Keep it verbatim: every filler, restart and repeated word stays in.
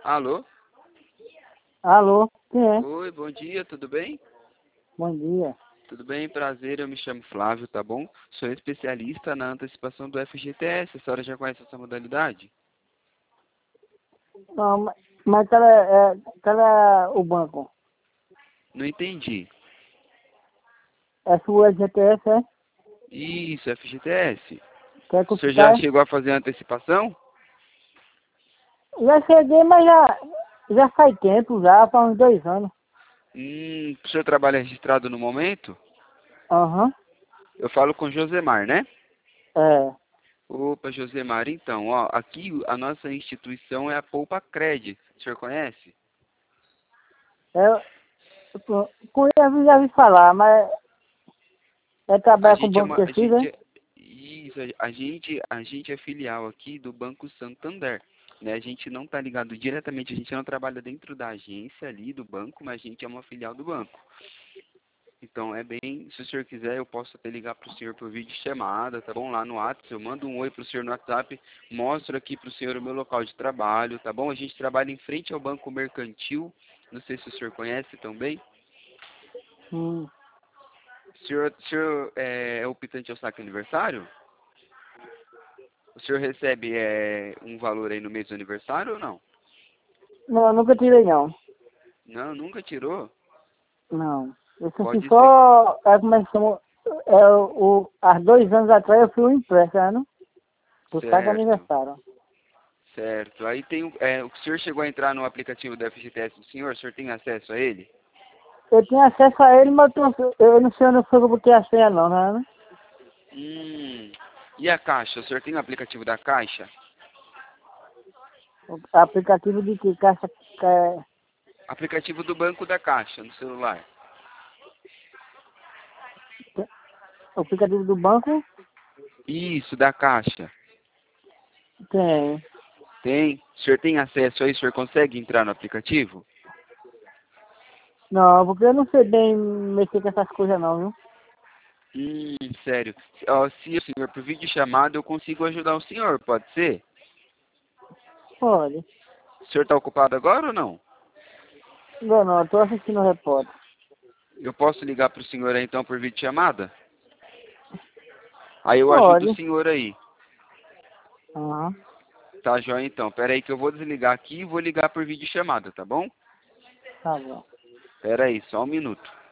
Alô? Alô, quem é? Oi, bom dia, tudo bem? Bom dia. Tudo bem, prazer, eu me chamo Flávio, tá bom? Sou especialista na antecipação do F G T S, a senhora já conhece essa modalidade? Não, mas, mas cadê, é, cadê o banco? Não entendi. É sua G T S, é? Isso, F G T S. Quer O senhor já consultar? chegou a fazer a antecipação? Já cheguei, mas já, já faz tempo, já, faz uns dois anos. Hum, o senhor trabalha registrado no momento? Aham, Eu falo com Josemar, né? é. Opa, Josemar, então, ó, aqui a nossa instituição é a Poupa Cred. O senhor conhece? Eu, eu conheço, já vi falar, mas é A trabalhar com gente é banco uma, de a FIS, gente é? é, isso, a gente, a gente é filial aqui do Banco Santander, né? A gente não está ligado diretamente, a gente não trabalha dentro da agência ali do banco, mas a gente é uma filial do banco. Então é bem, se o senhor quiser, eu posso até ligar para o senhor por vídeo chamada, tá bom? Lá no WhatsApp, eu mando um oi para o senhor no WhatsApp, mostro aqui para o senhor o meu local de trabalho, tá bom? A gente trabalha em frente ao Banco Mercantil, não sei se o senhor conhece também. Hum. O senhor, o senhor é, é optante ao saque aniversário? O senhor recebe é, um valor aí no mês do aniversário ou não? Não, nunca tirei não. Não, nunca tirou? Não. Eu assim Pode ser. só, é como é que chama, é, o, há dois anos atrás eu fui um empréstimo, do saque Certo, aniversário. certo. Aí tem o, é, o senhor chegou a entrar no aplicativo da F G T S do senhor? O senhor tem acesso a ele? Eu tinha acesso a ele, mas eu, tô- eu não sei onde foi que eu botei a senha não, né? Hum. E a Caixa? O senhor tem o aplicativo da Caixa? O aplicativo de que caixa, é, Aplicativo do Banco da Caixa no celular. o aplicativo do banco Isso, da Caixa. tem. Tem? O senhor tem acesso aí? O senhor consegue entrar no aplicativo? Não, porque eu não sei bem mexer com essas coisas não, viu? Hum, sério. Ó, se o senhor por vídeo chamada eu consigo ajudar o senhor, pode ser? Pode. O senhor está ocupado agora ou não? Não, não, eu tô assistindo o repórter. Eu posso ligar para o senhor aí então por vídeo chamada? Aí eu ajudo o Pode. senhor aí. Aham, Tá, joia então. Pera aí que eu vou desligar aqui e vou ligar por vídeo chamada, tá bom? tá bom. Pera aí, só um minuto.